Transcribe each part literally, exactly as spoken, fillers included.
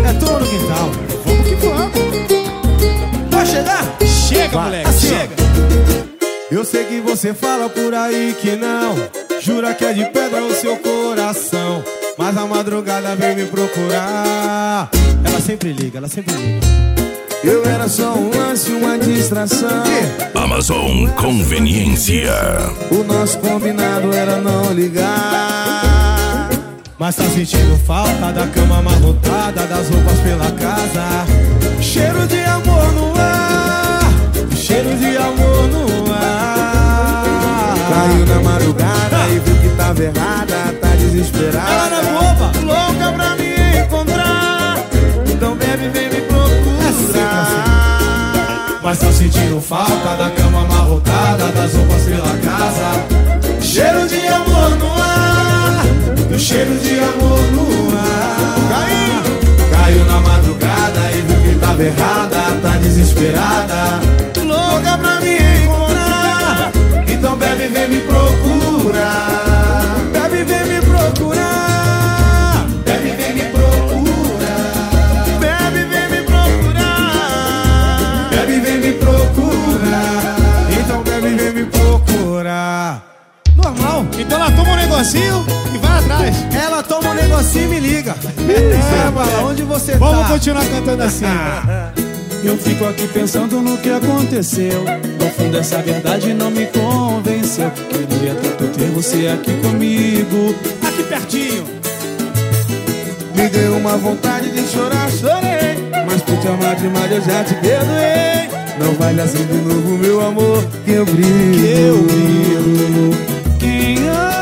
É turma no quintal. Vamos que vamos. Vai chegar? Chega, Vai. moleque, Assim, chega. Eu sei que você fala por aí que não, jura que é de pedra o seu coração, mas a madrugada vem me procurar. Ela sempre liga, ela sempre liga. Eu era só um lance, uma distração. Amazon Conveniência. O nosso combinado era não ligar, mas tá sentindo falta da cama amarrotada, das roupas pela casa. Cheiro de amor no ar, cheiro de amor no ar. Caiu na madrugada e viu que tava errada, tá desesperada. Ela não é boba, louca pra me encontrar. Então bebe, vem me procurar. É sempre assim. Mas tá sentindo falta da cama amarrotada, das roupas pela casa. Cheiro de amor no ar, do cheiro de amor no ar. Caiu, caiu na madrugada e viu que tava errada, tá desesperada, louca pra me encontrar. Então bebe, vem me procurar. Bebe, vem me procurar. Bebe, vem me procurar. Bebe, vem me procurar. Bebe, vem me procurar. Então bebe, vem me procurar. Normal. Então ela toma um negocinho e vai atrás. Ela toma um negocinho e me liga. É, Bala, onde você tá? Vamos continuar cantando assim. Eu fico aqui pensando no que aconteceu. No fundo essa verdade não me convenceu. Queria tanto ter você aqui comigo, Aqui pertinho. Me deu uma vontade de chorar, chorei, mas por te amar demais eu já te perdoei. Não vai assim de novo, meu amor, que eu brilho, que eu brilho. Quem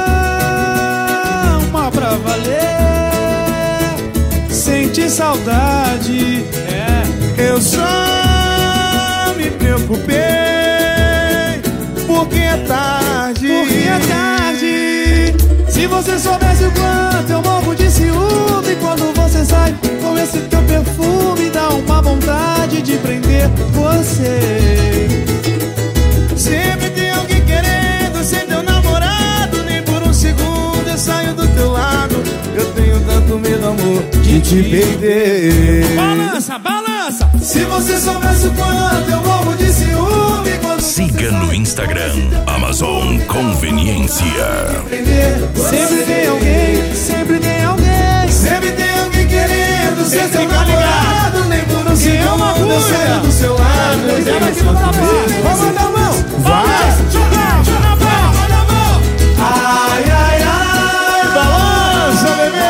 ama pra valer sente saudade. É, eu só me preocupei porque é tarde. Porque é tarde. Se você soubesse o quanto eu morro de ciúme quando você sai com esse teu perfume, dá uma vontade de prender você. Sempre tem alguém querendo ser teu namorado, nem por um segundo eu saio do teu lado. Eu tenho tanto medo, amor, de te perder. Balança, balança. Se você soubesse o quanto eu morro de ciúme quando Siga no Instagram Amazon Conveniência. Sempre tem alguém, sempre tem alguém, sempre tem alguém querendo ser teu namorado, nem por um segundo eu saio do seu lado. Eu tenho aqui no trabalho. Vamos mandar a mão. Vai. Joga, joga a mão, olha a mão. Ai, ai, ai. Balança, bebê.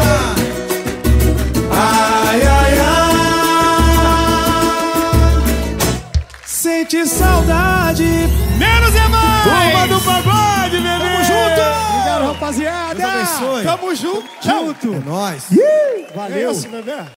Ai, ai, ai. sente saudade. Menos é mais. Turma do pagode, bebê. Tamo junto. Obrigado, rapaziada. Deus abençoe. Tamo junto. Junto. É nóis. Valeu. É isso, bebê.